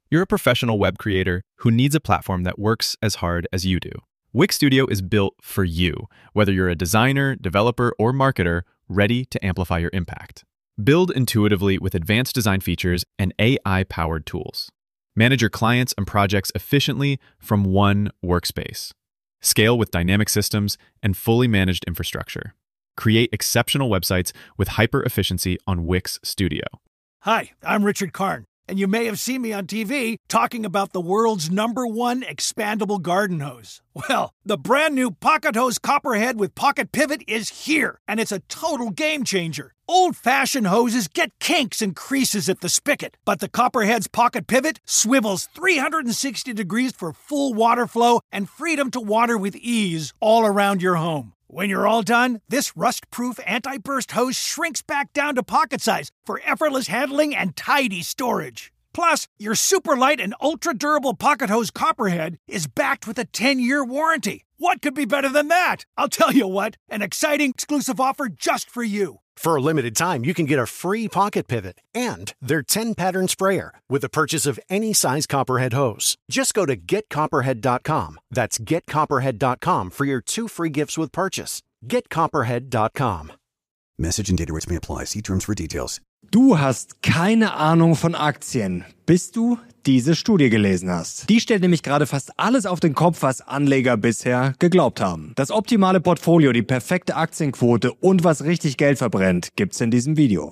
You're a professional web creator who needs a platform that works as hard as you do. Wix Studio is built for you, whether you're a designer, developer, or marketer ready to amplify your impact. Build intuitively with advanced design features and AI-powered tools. Manage your clients and projects efficiently from one workspace. Scale with dynamic systems and fully managed infrastructure. Create exceptional websites with hyper-efficiency on Wix Studio. Hi, I'm Richard Karn, and you may have seen me on TV talking about the world's #1 expandable garden hose. Well, the brand new Pocket Hose Copperhead with Pocket Pivot is here, and it's a total game changer. Old-fashioned hoses get kinks and creases at the spigot, but the Copperhead's Pocket Pivot swivels 360 degrees for full water flow and freedom to water with ease all around your home. When you're all done, this rust-proof anti-burst hose shrinks back down to pocket size for effortless handling and tidy storage. Plus, your super light and ultra-durable Pocket Hose Copperhead is backed with a 10-year warranty. What could be better than that? I'll tell you what, an exciting exclusive offer just for you. For a limited time, you can get a free Pocket Pivot and their 10-pattern sprayer with the purchase of any size Copperhead hose. Just go to getcopperhead.com. That's getcopperhead.com for your 2 free gifts with purchase. Getcopperhead.com. Message and data rates may apply. See terms for details. Du hast keine Ahnung von Aktien, bis du diese Studie gelesen hast. Die stellt nämlich gerade fast alles auf den Kopf, was Anleger bisher geglaubt haben. Das optimale Portfolio, die perfekte Aktienquote und was richtig Geld verbrennt, gibt's in diesem Video.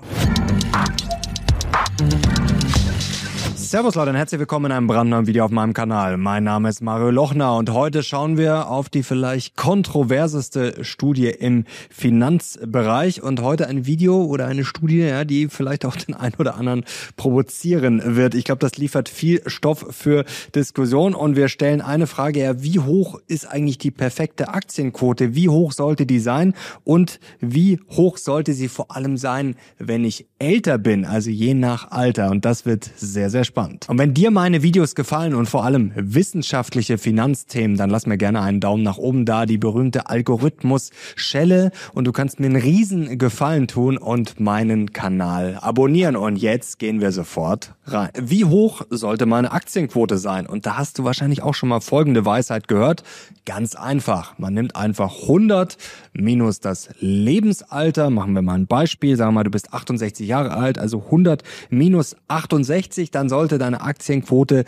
Servus Leute und herzlich willkommen in einem brandneuen Video auf meinem Kanal. Mein Name ist Mario Lochner und heute schauen wir auf die vielleicht kontroverseste Studie im Finanzbereich und heute ein Video oder eine Studie, ja, die vielleicht auch den einen oder anderen provozieren wird. Ich glaube, das liefert viel Stoff für Diskussion und wir stellen eine Frage, ja, wie hoch ist eigentlich die perfekte Aktienquote? Wie hoch sollte die sein und wie hoch sollte sie vor allem sein, wenn ich älter bin, also je nach Alter, und das wird sehr, sehr spannend. Und wenn dir meine Videos gefallen und vor allem wissenschaftliche Finanzthemen, dann lass mir gerne einen Daumen nach oben da, die berühmte Algorithmus-Schelle, und du kannst mir einen riesen Gefallen tun und meinen Kanal abonnieren. Und jetzt gehen wir sofort rein. Wie hoch sollte meine Aktienquote sein? Und da hast du wahrscheinlich auch schon mal folgende Weisheit gehört. Ganz einfach. Man nimmt einfach 100 minus das Lebensalter. Machen wir mal ein Beispiel. Sagen wir mal, du bist 68 Jahre alt, also 100 minus 68, dann sollte deine Aktienquote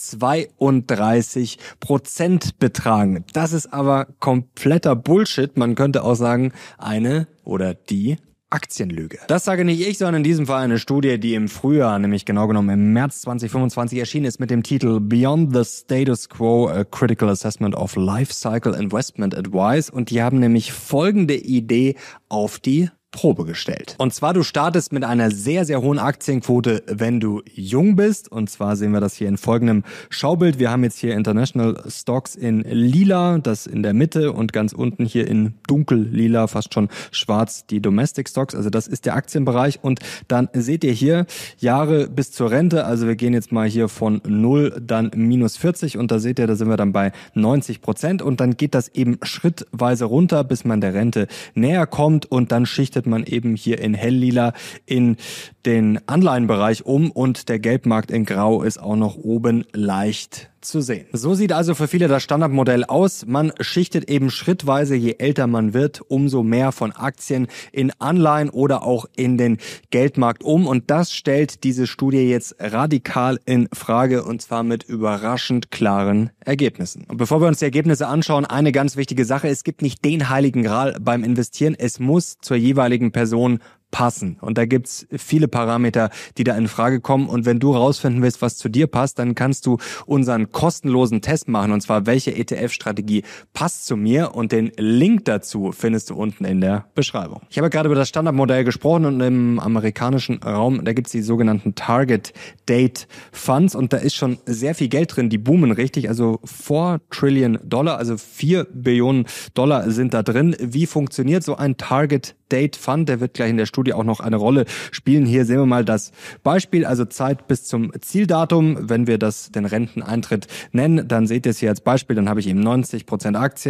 32% betragen. Das ist aber kompletter Bullshit. Man könnte auch sagen, eine oder die Aktienlüge. Das sage nicht ich, sondern in diesem Fall eine Studie, die im Frühjahr, nämlich genau genommen im März 2025 erschienen ist mit dem Titel Beyond the Status Quo, a Critical Assessment of Life Cycle Investment Advice, und die haben nämlich folgende Idee auf die Probe gestellt. Und zwar, du startest mit einer sehr, sehr hohen Aktienquote, wenn du jung bist. Und zwar sehen wir das hier in folgendem Schaubild. Wir haben jetzt hier International Stocks in lila, das in der Mitte, und ganz unten hier in dunkel-lila, fast schon schwarz, die Domestic Stocks. Also das ist der Aktienbereich. Und dann seht ihr hier Jahre bis zur Rente. Also wir gehen jetzt mal hier von 0, dann minus 40. Und da seht ihr, da sind wir dann bei 90%. Und dann geht das eben schrittweise runter, bis man der Rente näher kommt. Und dann schichtet man eben hier in helllila in den Anleihenbereich um und der Geldmarkt in grau ist auch noch oben leicht zu sehen. So sieht also für viele das Standardmodell aus. Man schichtet eben schrittweise, je älter man wird, umso mehr von Aktien in Anleihen oder auch in den Geldmarkt um, und das stellt diese Studie jetzt radikal in Frage, und zwar mit überraschend klaren Ergebnissen. Und bevor wir uns die Ergebnisse anschauen, eine ganz wichtige Sache: Es gibt nicht den heiligen Gral beim Investieren. Es muss zur jeweiligen Person passen. Und da gibt's viele Parameter, die da in Frage kommen. Und wenn du rausfinden willst, was zu dir passt, dann kannst du unseren kostenlosen Test machen. Und zwar, welche ETF-Strategie passt zu mir? Und den Link dazu findest du unten in der Beschreibung. Ich habe gerade über das Standardmodell gesprochen, und im amerikanischen Raum, da gibt's die sogenannten Target Date Funds. Und da ist schon sehr viel Geld drin. Die boomen richtig. Also $4 Trillion, also 4 Billionen Dollar sind da drin. Wie funktioniert so ein Target Date Fund? Der wird gleich in der Studie auch noch eine Rolle spielen. Hier sehen wir mal das Beispiel, also Zeit bis zum Zieldatum. Wenn wir das den Renteneintritt nennen, dann seht ihr es hier als Beispiel, dann habe ich eben 90% Aktien,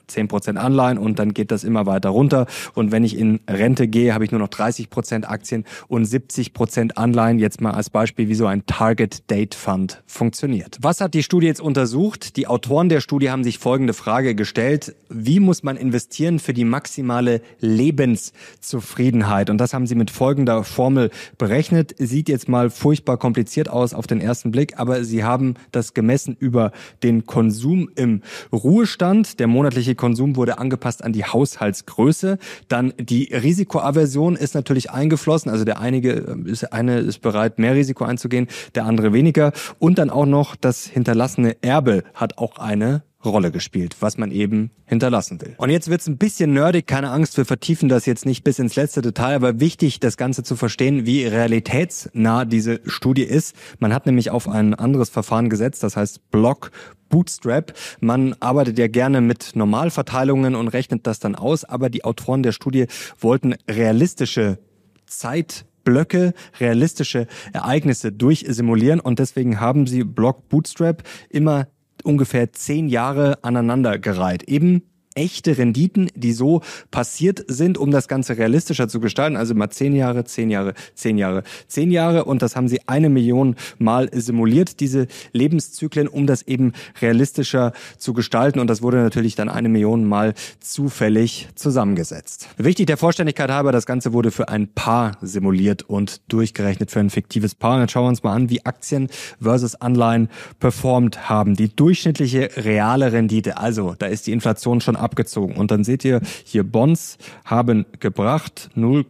10% Anleihen und dann geht das immer weiter runter. Und wenn ich in Rente gehe, habe ich nur noch 30% Aktien und 70% Anleihen. Jetzt mal als Beispiel, wie so ein Target Date Fund funktioniert. Was hat die Studie jetzt untersucht? Die Autoren der Studie haben sich folgende Frage gestellt: Wie muss man investieren für die maximale Lebenszufriedenheit? Und das haben sie mit folgender Formel berechnet. Sieht jetzt mal furchtbar kompliziert aus auf den ersten Blick, aber sie haben das gemessen über den Konsum im Ruhestand. Der monatliche Konsum wurde angepasst an die Haushaltsgröße. Dann die Risikoaversion ist natürlich eingeflossen. Also der eine ist bereit, mehr Risiko einzugehen, der andere weniger. Und dann auch noch das hinterlassene Erbe hat auch eine Rolle gespielt, was man eben hinterlassen will. Und jetzt wird's ein bisschen nerdig, keine Angst, wir vertiefen das jetzt nicht bis ins letzte Detail, aber wichtig, das Ganze zu verstehen, wie realitätsnah diese Studie ist. Man hat nämlich auf ein anderes Verfahren gesetzt, das heißt Block Bootstrap. Man arbeitet ja gerne mit Normalverteilungen und rechnet das dann aus, aber die Autoren der Studie wollten realistische Zeitblöcke, realistische Ereignisse durchsimulieren und deswegen haben sie Block Bootstrap immer ungefähr 10 Jahre aneinandergereiht. Eben echte Renditen, die so passiert sind, um das Ganze realistischer zu gestalten. Also mal 10 Jahre, 10 Jahre, 10 Jahre, 10 Jahre. Und das haben sie 1 Million Mal simuliert, diese Lebenszyklen, um das eben realistischer zu gestalten. Und das wurde natürlich dann 1 Million Mal zufällig zusammengesetzt. Wichtig der Vollständigkeit halber, das Ganze wurde für ein Paar simuliert und durchgerechnet für ein fiktives Paar. Und jetzt schauen wir uns mal an, wie Aktien versus Anleihen performt haben. Die durchschnittliche reale Rendite, also da ist die Inflation schon abgezogen. Und dann seht ihr hier, Bonds haben gebracht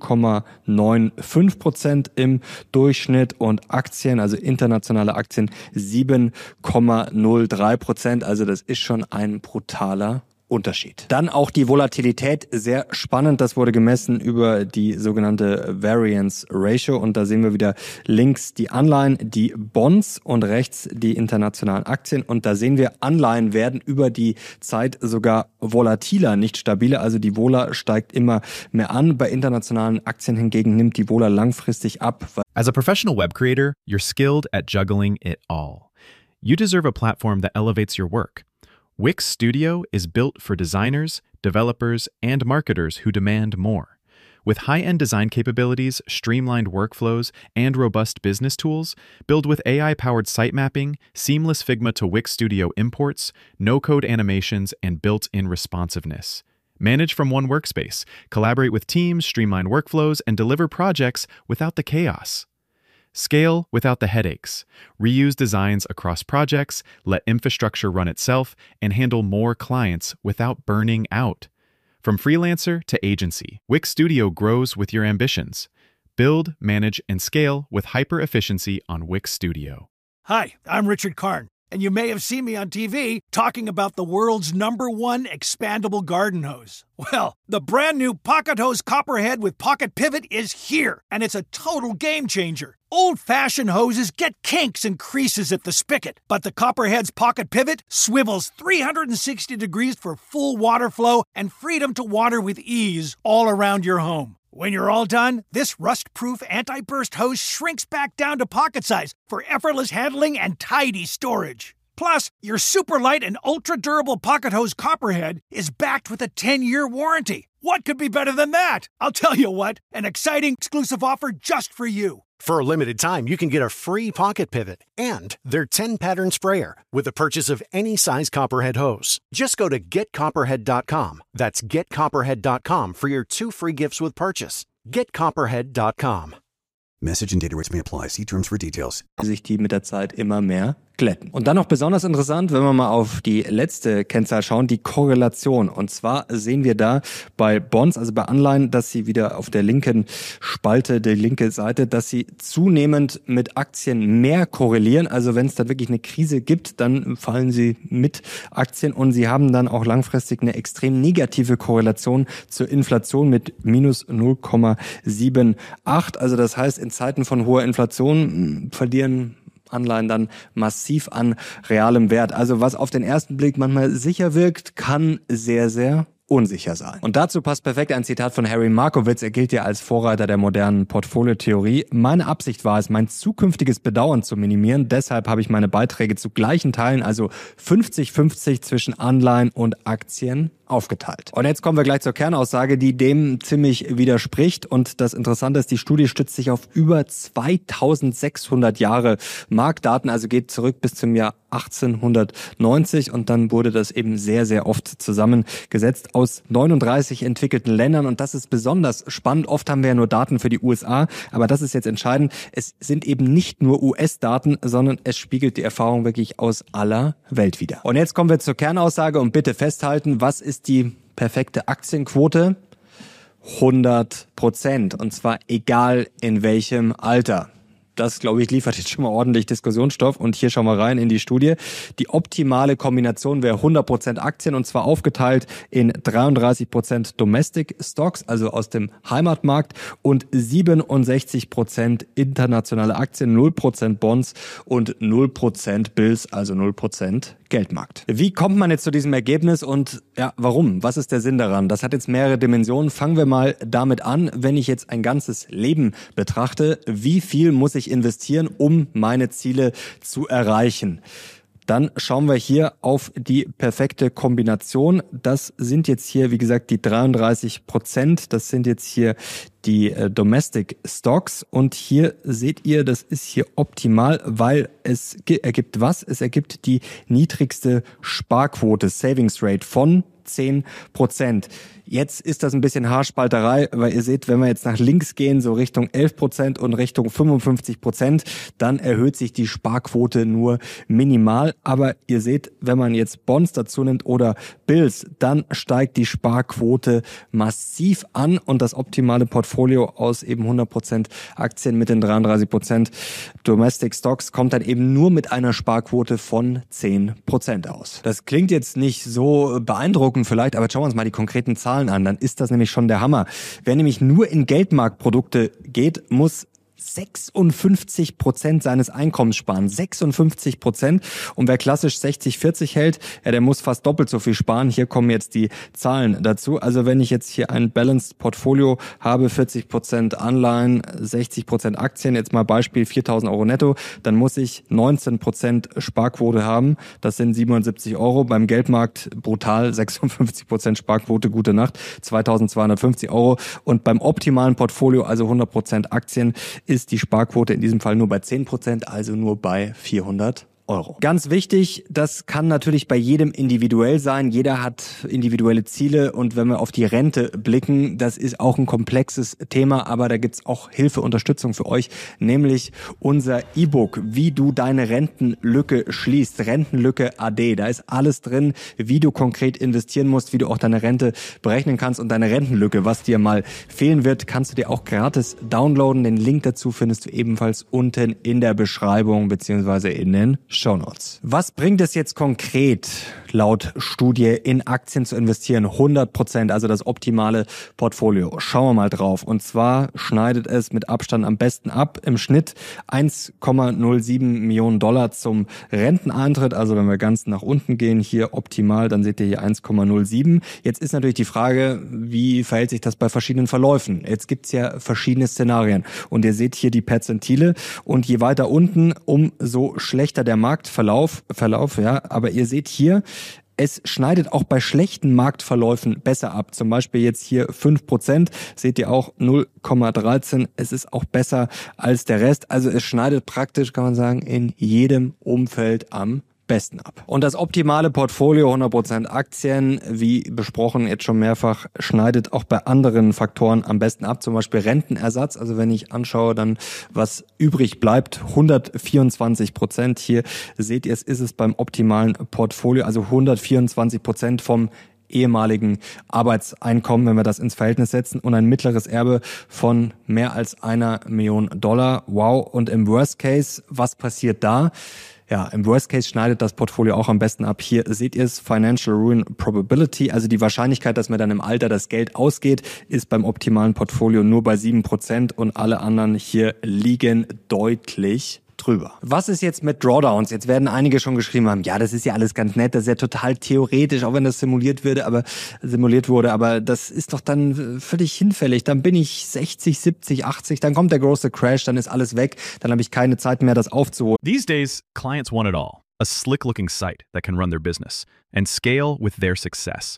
0,95% im Durchschnitt und Aktien, also internationale Aktien, 7,03%. Also das ist schon ein brutaler Unterschied. Dann auch die Volatilität, sehr spannend. Das wurde gemessen über die sogenannte Variance Ratio und da sehen wir wieder links die Anleihen, die Bonds und rechts die internationalen Aktien und da sehen wir, Anleihen werden über die Zeit sogar volatiler, nicht stabiler, also die Vola steigt immer mehr an. Bei internationalen Aktien hingegen nimmt die Vola langfristig ab. As a professional web creator, you're skilled at juggling it all. You deserve a platform that elevates your work. Wix Studio is built for designers, developers, and marketers who demand more. With high-end design capabilities, streamlined workflows, and robust business tools, build with AI-powered site mapping, seamless Figma to Wix Studio imports, no-code animations, and built-in responsiveness. Manage from one workspace, collaborate with teams, streamline workflows, and deliver projects without the chaos. Scale without the headaches. Reuse designs across projects, let infrastructure run itself, and handle more clients without burning out. From freelancer to agency, Wix Studio grows with your ambitions. Build, manage, and scale with hyper-efficiency on Wix Studio. Hi, I'm Richard Karn, and you may have seen me on TV talking about the world's #1 expandable garden hose. Well, the brand new Pocket Hose Copperhead with Pocket Pivot is here, and it's a total game changer. Old-fashioned hoses get kinks and creases at the spigot, but the Copperhead's Pocket Pivot swivels 360 degrees for full water flow and freedom to water with ease all around your home. When you're all done, this rust-proof anti-burst hose shrinks back down to pocket size for effortless handling and tidy storage. Plus, your super light and ultra-durable Pocket Hose Copperhead is backed with a 10-year warranty. What could be better than that? I'll tell you what, an exciting exclusive offer just for you. For a limited time, you can get a free Pocket Pivot and their 10-pattern sprayer with the purchase of any size Copperhead hose. Just go to getcopperhead.com. That's getcopperhead.com for your 2 free gifts with purchase. Getcopperhead.com. Message and data rates may apply. See terms for details. Sich die mit der Zeit immer mehr glätten. Und dann noch besonders interessant, wenn wir mal auf die letzte Kennzahl schauen, die Korrelation. Und zwar sehen wir da bei Bonds, also bei Anleihen, dass sie wieder auf der linken Spalte, die linke Seite, dass sie zunehmend mit Aktien mehr korrelieren. Also wenn es da wirklich eine Krise gibt, dann fallen sie mit Aktien und sie haben dann auch langfristig eine extrem negative Korrelation zur Inflation mit minus 0,78. Also das heißt, in Zeiten von hoher Inflation verlieren Anleihen dann massiv an realem Wert. Also was auf den ersten Blick manchmal sicher wirkt, kann sehr, sehr unsicher sein. Und dazu passt perfekt ein Zitat von Harry Markowitz. Er gilt ja als Vorreiter der modernen Portfoliotheorie. Meine Absicht war es, mein zukünftiges Bedauern zu minimieren. Deshalb habe ich meine Beiträge zu gleichen Teilen, also 50-50 zwischen Anleihen und Aktien, aufgeteilt. Und jetzt kommen wir gleich zur Kernaussage, die dem ziemlich widerspricht. Und das Interessante ist, die Studie stützt sich auf über 2600 Jahre Marktdaten, also geht zurück bis zum Jahr 1890 und dann wurde das eben sehr, sehr oft zusammengesetzt aus 39 entwickelten Ländern und das ist besonders spannend. Oft haben wir ja nur Daten für die USA, aber das ist jetzt entscheidend. Es sind eben nicht nur US-Daten, sondern es spiegelt die Erfahrung wirklich aus aller Welt wider. Und jetzt kommen wir zur Kernaussage und bitte festhalten, was ist die perfekte Aktienquote? 100%, und zwar egal in welchem Alter. Das, glaube ich, liefert jetzt schon mal ordentlich Diskussionsstoff. Und hier schauen wir rein in die Studie. Die optimale Kombination wäre 100% Aktien und zwar aufgeteilt in 33% Domestic Stocks, also aus dem Heimatmarkt, und 67% internationale Aktien, 0% Bonds und 0% Bills, also 0% Geldmarkt. Wie kommt man jetzt zu diesem Ergebnis und ja, warum? Was ist der Sinn daran? Das hat jetzt mehrere Dimensionen. Fangen wir mal damit an, wenn ich jetzt ein ganzes Leben betrachte, wie viel muss ich investieren, um meine Ziele zu erreichen? Dann schauen wir hier auf die perfekte Kombination. Das sind jetzt hier, wie gesagt, die 33%. Das sind jetzt hier die Domestic Stocks. Und hier seht ihr, das ist hier optimal, weil es ergibt was? Es ergibt die niedrigste Sparquote, Savings Rate von 10%. Jetzt ist das ein bisschen Haarspalterei, weil ihr seht, wenn wir jetzt nach links gehen, so Richtung 11% und Richtung 55%, dann erhöht sich die Sparquote nur minimal. Aber ihr seht, wenn man jetzt Bonds dazu nimmt oder Bills, dann steigt die Sparquote massiv an und das optimale Portfolio aus eben 100% Aktien mit den 33% Domestic Stocks kommt dann eben nur mit einer Sparquote von 10% aus. Das klingt jetzt nicht so beeindruckend vielleicht, aber schauen wir uns mal die konkreten Zahlen an, dann ist das nämlich schon der Hammer. Wer nämlich nur in Geldmarktprodukte geht, muss 56% seines Einkommens sparen. 56%. Und wer klassisch 60-40 hält, ja, der muss fast doppelt so viel sparen. Hier kommen jetzt die Zahlen dazu. Also wenn ich jetzt hier ein Balanced Portfolio habe, 40% Anleihen, 60% Aktien, jetzt mal Beispiel 4.000 Euro netto, dann muss ich 19% Sparquote haben. Das sind 77 Euro. Beim Geldmarkt brutal 56% Sparquote, gute Nacht, 2.250 Euro. Und beim optimalen Portfolio, also 100% Aktien, ist die Sparquote in diesem Fall nur bei 10%, also nur bei 400 Euro. Ganz wichtig, das kann natürlich bei jedem individuell sein. Jeder hat individuelle Ziele und wenn wir auf die Rente blicken, das ist auch ein komplexes Thema, aber da gibt's auch Hilfe, Unterstützung für euch, nämlich unser E-Book, wie du deine Rentenlücke schließt, Rentenlücke AD. Da ist alles drin, wie du konkret investieren musst, wie du auch deine Rente berechnen kannst und deine Rentenlücke, was dir mal fehlen wird, kannst du dir auch gratis downloaden. Den Link dazu findest du ebenfalls unten in der Beschreibung beziehungsweise in den Shownotes. Was bringt es jetzt konkret laut Studie in Aktien zu investieren? 100%, also das optimale Portfolio. Schauen wir mal drauf. Und zwar schneidet es mit Abstand am besten ab. Im Schnitt 1,07 Millionen Dollar zum Renteneintritt. Also wenn wir ganz nach unten gehen, hier optimal, dann seht ihr hier 1,07. Jetzt ist natürlich die Frage, wie verhält sich das bei verschiedenen Verläufen? Jetzt gibt's ja verschiedene Szenarien. Und ihr seht hier die Perzentile. Und je weiter unten, umso schlechter der Marktverlauf, ja, aber ihr seht hier, es schneidet auch bei schlechten Marktverläufen besser ab. Zum Beispiel jetzt hier 5%, seht ihr auch 0,13. Es ist auch besser als der Rest. Also es schneidet praktisch, kann man sagen, in jedem Umfeld am besten ab. Und das optimale Portfolio, 100% Aktien, wie besprochen jetzt schon mehrfach, schneidet auch bei anderen Faktoren am besten ab, zum Beispiel Rentenersatz. Also wenn ich anschaue, dann was übrig bleibt, 124%. Hier seht ihr, es ist es beim optimalen Portfolio, also 124% vom ehemaligen Arbeitseinkommen, wenn wir das ins Verhältnis setzen, und ein mittleres Erbe von mehr als 1 Million Dollar. Wow. Und im Worst Case, was passiert da? Ja, im Worst Case schneidet das Portfolio auch am besten ab. Hier seht ihr es, Financial Ruin Probability, also die Wahrscheinlichkeit, dass mir dann im Alter das Geld ausgeht, ist beim optimalen Portfolio nur bei 7% und alle anderen hier liegen deutlich drüber. Was ist jetzt mit Drawdowns? Jetzt werden einige schon geschrieben haben, ja, das ist ja alles ganz nett, das ist ja total theoretisch, auch wenn das simuliert wurde, aber das ist doch dann völlig hinfällig. Dann bin ich 60, 70, 80, dann kommt der große Crash, dann ist alles weg, dann habe ich keine Zeit mehr, das aufzuholen. These days, clients want it all. A slick-looking site that can run their business and scale with their success.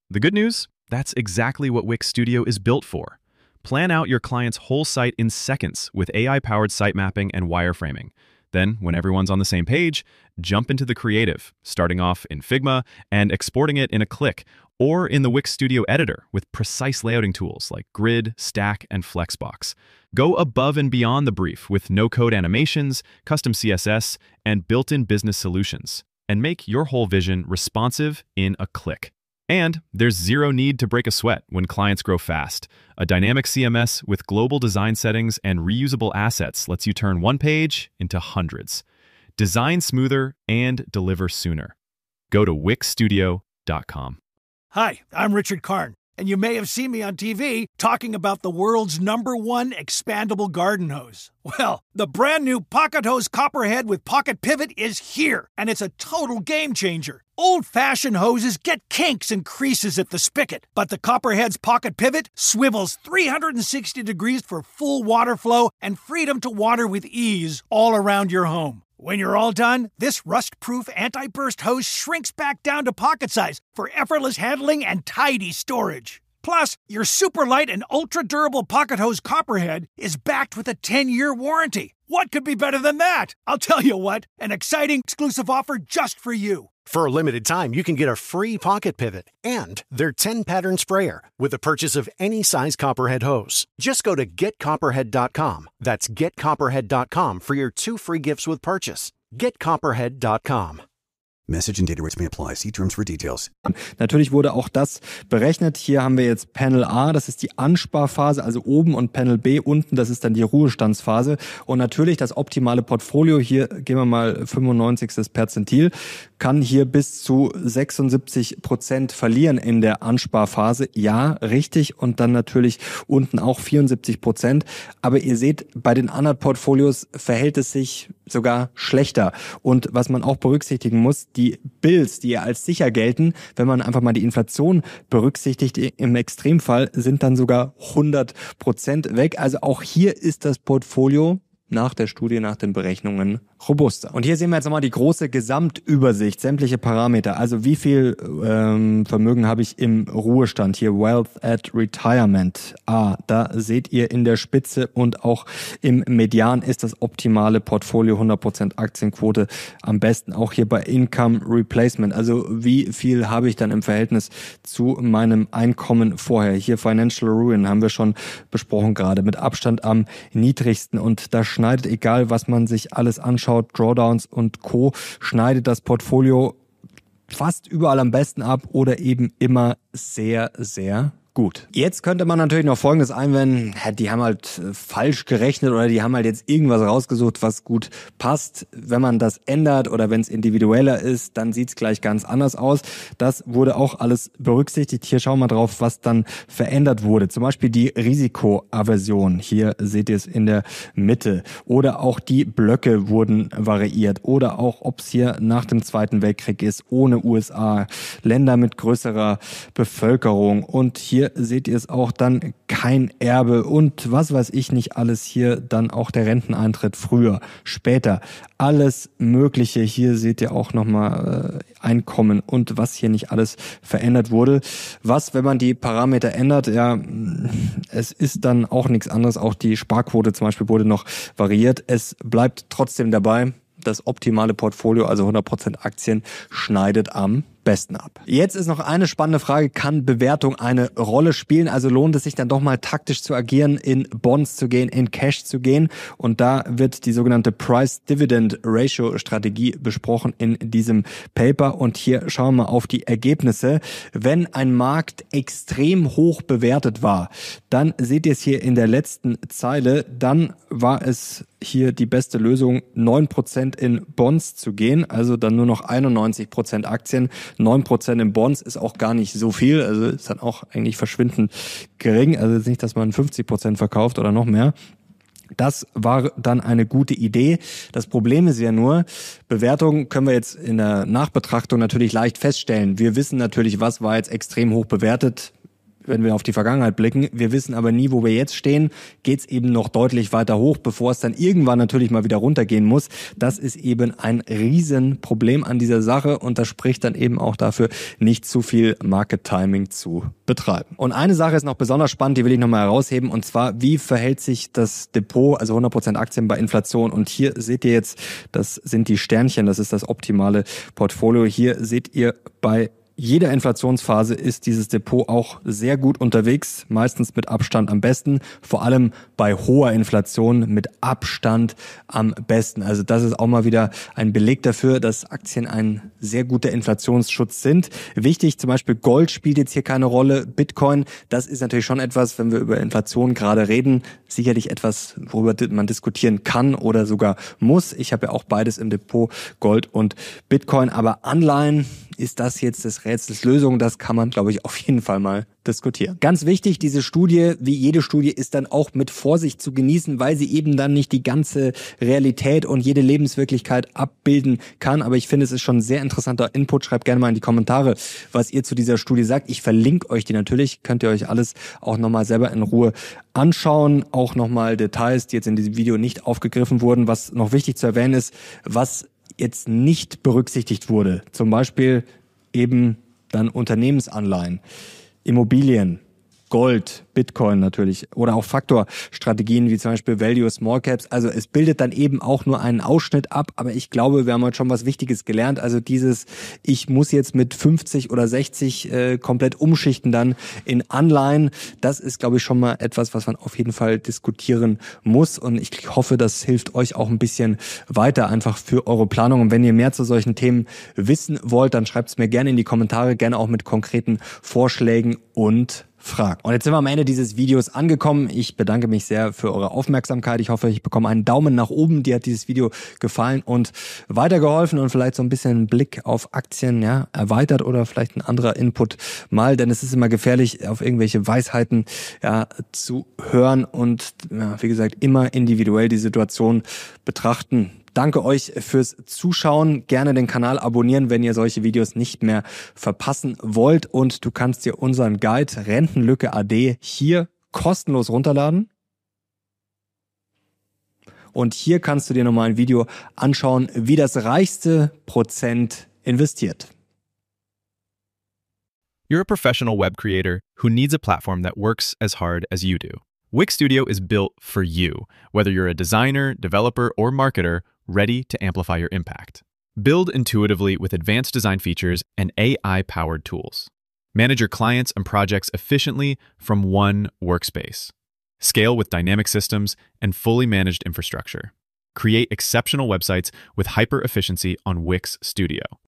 The good news? That's exactly what Wix Studio is built for. Plan out your client's whole site in seconds with AI-powered site mapping and wireframing. Then, when everyone's on the same page, jump into the creative, starting off in Figma and exporting it in a click, or in the Wix Studio editor with precise layouting tools like Grid, Stack, and Flexbox. Go above and beyond the brief with no-code animations, custom CSS, and built-in business solutions, and make your whole vision responsive in a click. And there's zero need to break a sweat when clients grow fast. A dynamic CMS with global design settings and reusable assets lets you turn one page into hundreds. Design smoother and deliver sooner. Go to wixstudio.com. Hi, I'm Richard Karn, and you may have seen me on TV talking about the world's #1 expandable garden hose. Well, the brand new Pocket Hose Copperhead with Pocket Pivot is here, and it's a total game changer. Old-fashioned hoses get kinks and creases at the spigot, but the Copperhead's Pocket Pivot swivels 360 degrees for full water flow and freedom to water with ease all around your home. When you're all done, this rust-proof anti-burst hose shrinks back down to pocket size for effortless handling and tidy storage. Plus, your super light and ultra-durable Pocket Hose Copperhead is backed with a 10-year warranty. What could be better than that? I'll tell you what, an exciting exclusive offer just for you. For a limited time, you can get a free Pocket Pivot and their 10-pattern sprayer with the purchase of any size Copperhead hose. Just go to getcopperhead.com. That's getcopperhead.com for your 2 free gifts with purchase. Getcopperhead.com. Message and data rates may apply. See terms for details. Natürlich wurde auch das berechnet. Hier haben wir jetzt Panel A, das ist die Ansparphase, also oben, und Panel B unten, das ist dann die Ruhestandsphase. Und natürlich das optimale Portfolio, hier gehen wir mal 95. Perzentil, kann hier bis zu 76% verlieren in der Ansparphase. Ja, richtig. Und dann natürlich unten auch 74%. Aber ihr seht, bei den anderen Portfolios verhält es sich sogar schlechter. Und was man auch berücksichtigen muss, die Bills, die ja als sicher gelten, wenn man einfach mal die Inflation berücksichtigt, im Extremfall sind dann sogar 100% weg. Also auch hier ist das Portfolio nach der Studie, nach den Berechnungen robuster. Und hier sehen wir jetzt nochmal die große Gesamtübersicht, sämtliche Parameter. Also wie viel Vermögen habe ich im Ruhestand? Hier Wealth at Retirement. Da seht ihr in der Spitze und auch im Median ist das optimale Portfolio, 100% Aktienquote am besten. Auch hier bei Income Replacement. Also wie viel habe ich dann im Verhältnis zu meinem Einkommen vorher? Hier Financial Ruin haben wir schon besprochen gerade, mit Abstand am niedrigsten. Und da schneidet, egal was man sich alles anschaut, Drawdowns und Co., schneidet das Portfolio fast überall am besten ab oder eben immer sehr, sehr gut. Jetzt könnte man natürlich noch Folgendes einwenden: die haben halt falsch gerechnet oder die haben halt jetzt irgendwas rausgesucht, was gut passt. Wenn man das ändert oder wenn es individueller ist, dann sieht es gleich ganz anders aus. Das wurde auch alles berücksichtigt. Hier schauen wir drauf, was dann verändert wurde. Zum Beispiel die Risikoaversion. Hier seht ihr es in der Mitte. Oder auch die Blöcke wurden variiert. Oder auch, ob es hier nach dem Zweiten Weltkrieg ist, ohne USA, Länder mit größerer Bevölkerung. Und hier seht ihr es auch dann, kein Erbe und was weiß ich nicht alles, hier dann auch der Renteneintritt früher, später, alles Mögliche. Hier seht ihr auch nochmal Einkommen und was hier nicht alles verändert wurde. Was, wenn man die Parameter ändert, ja, es ist dann auch nichts anderes. Auch die Sparquote zum Beispiel wurde noch variiert. Es bleibt trotzdem dabei, das optimale Portfolio, also 100% Aktien, schneidet am besten ab. Jetzt ist noch eine spannende Frage: Kann Bewertung eine Rolle spielen? Also lohnt es sich dann doch mal taktisch zu agieren, in Bonds zu gehen, in Cash zu gehen? Und da wird die sogenannte Price-Dividend-Ratio-Strategie besprochen in diesem Paper. Und hier schauen wir mal auf die Ergebnisse. Wenn ein Markt extrem hoch bewertet war, dann seht ihr es hier in der letzten Zeile, dann war es hier die beste Lösung, 9% in Bonds zu gehen, also dann nur noch 91% Aktien. 9% in Bonds ist auch gar nicht so viel, also ist dann auch eigentlich verschwindend gering, also jetzt nicht, dass man 50% verkauft oder noch mehr. Das war dann eine gute Idee. Das Problem ist ja nur, Bewertungen können wir jetzt in der Nachbetrachtung natürlich leicht feststellen. Wir wissen natürlich, was war jetzt extrem hoch bewertet. wenn wir auf die Vergangenheit blicken. Wir wissen aber nie, wo wir jetzt stehen. Geht's eben noch deutlich weiter hoch, bevor es dann irgendwann natürlich mal wieder runtergehen muss. Das ist eben ein Riesenproblem an dieser Sache und das spricht dann eben auch dafür, nicht zu viel Market Timing zu betreiben. Und eine Sache ist noch besonders spannend, die will ich nochmal herausheben, und zwar, wie verhält sich das Depot, also 100% Aktien bei Inflation? Und hier seht ihr jetzt, das sind die Sternchen, das ist das optimale Portfolio. Hier seht ihr, bei jeder Inflationsphase ist dieses Depot auch sehr gut unterwegs, meistens mit Abstand am besten, vor allem bei hoher Inflation mit Abstand am besten. Also das ist auch mal wieder ein Beleg dafür, dass Aktien ein sehr guter Inflationsschutz sind. Wichtig, zum Beispiel Gold spielt jetzt hier keine Rolle, Bitcoin, das ist natürlich schon etwas, wenn wir über Inflation gerade reden, sicherlich etwas, worüber man diskutieren kann oder sogar muss. Ich habe ja auch beides im Depot, Gold und Bitcoin, aber Anleihen, ist das jetzt des Rätsels Lösung? Das kann man, glaube ich, auf jeden Fall mal diskutieren. Ganz wichtig, diese Studie, wie jede Studie, ist dann auch mit Vorsicht zu genießen, weil sie eben dann nicht die ganze Realität und jede Lebenswirklichkeit abbilden kann. Aber ich finde, es ist schon ein sehr interessanter Input. Schreibt gerne mal in die Kommentare, was ihr zu dieser Studie sagt. Ich verlinke euch die natürlich. Könnt ihr euch alles auch nochmal selber in Ruhe anschauen. Auch nochmal Details, die jetzt in diesem Video nicht aufgegriffen wurden. Was noch wichtig zu erwähnen ist, was jetzt nicht berücksichtigt wurde. Zum Beispiel eben dann Unternehmensanleihen, Immobilien, Gold, Bitcoin natürlich oder auch Faktorstrategien wie zum Beispiel Value Small Caps. Also es bildet dann eben auch nur einen Ausschnitt ab, aber ich glaube, wir haben heute schon was Wichtiges gelernt. Also dieses, ich muss jetzt mit 50 oder 60 komplett umschichten dann in Anleihen, das ist, glaube ich, schon mal etwas, was man auf jeden Fall diskutieren muss, und ich hoffe, das hilft euch auch ein bisschen weiter einfach für eure Planung. Und wenn ihr mehr zu solchen Themen wissen wollt, dann schreibt es mir gerne in die Kommentare, gerne auch mit konkreten Vorschlägen und Fragen. Und jetzt sind wir am Ende dieses Videos angekommen. Ich bedanke mich sehr für eure Aufmerksamkeit. Ich hoffe, ich bekomme einen Daumen nach oben. Dir hat dieses Video gefallen und weitergeholfen und vielleicht so ein bisschen einen Blick auf Aktien erweitert oder vielleicht ein anderer Input mal, denn es ist immer gefährlich, auf irgendwelche Weisheiten zu hören und wie gesagt, immer individuell die Situation betrachten. Danke euch fürs Zuschauen. Gerne den Kanal abonnieren, wenn ihr solche Videos nicht mehr verpassen wollt. Und du kannst dir unseren Guide Rentenlücke AD hier kostenlos runterladen. Und hier kannst du dir nochmal ein Video anschauen, wie das reichste Prozent investiert. You're a professional web creator who needs a platform that works as hard as you do. Wix Studio is built for you, whether you're a designer, developer, or marketer ready to amplify your impact. Build intuitively with advanced design features and AI-powered tools. Manage your clients and projects efficiently from one workspace. Scale with dynamic systems and fully managed infrastructure. Create exceptional websites with hyper efficiency on Wix Studio.